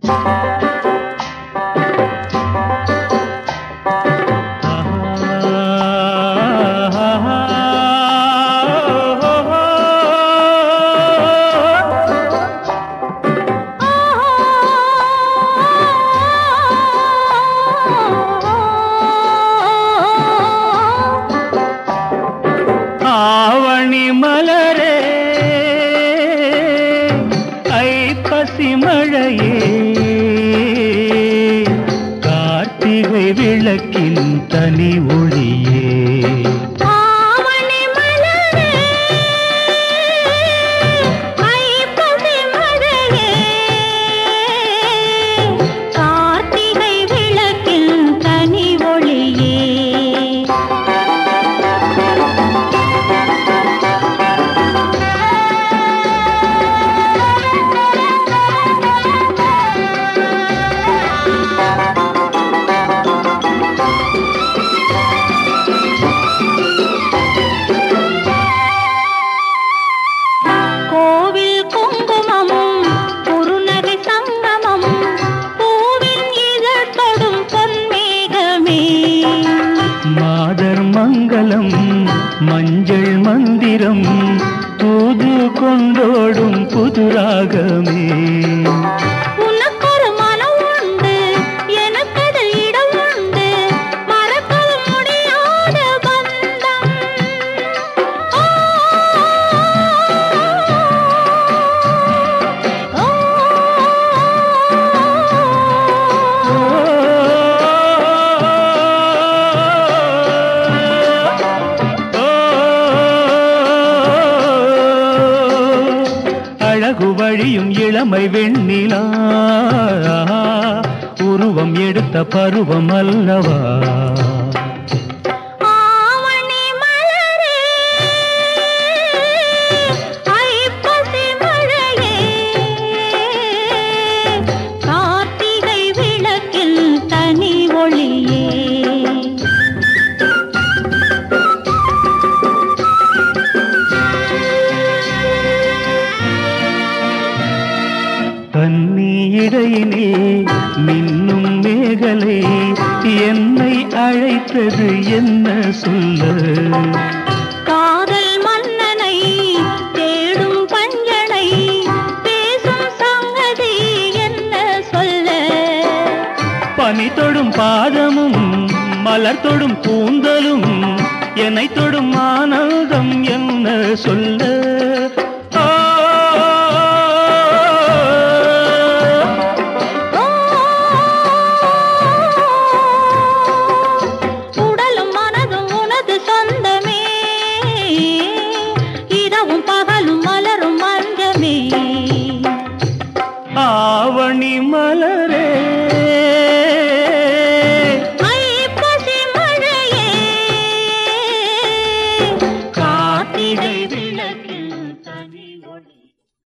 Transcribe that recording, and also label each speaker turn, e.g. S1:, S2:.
S1: மழையே கார்த்திகை விளக்கின் தனி ஒளியே மாதர் மங்களம் மஞ்சள் மந்திரம் தூது கொண்டோடும் புதுராகமே
S2: உனக்கொரு மனம் உண்டு எனக்கது இடம் உண்டு மறக்க முடியாத பந்தம்
S1: அழகு வழியும் இளமை வெண்ணிலா உருவம் எடுத்த பருவம் அல்லவா
S2: கார்த்திகை விளக்கில் தனி ஒளியே
S1: கன்னி இடையினே மின்னும் மேகலை என்னை அழைத்தது என்ன சொல்ல
S2: காதல் மன்னனை தேடும் பஞ்சனை பேசும் சங்கதி என்ன சொல்ல
S1: பனி தொடும் பாதமும் மலர் தொடும் கூந்தலும் என்னை தொடும் ஆனந்தம் என்ன சொல்ல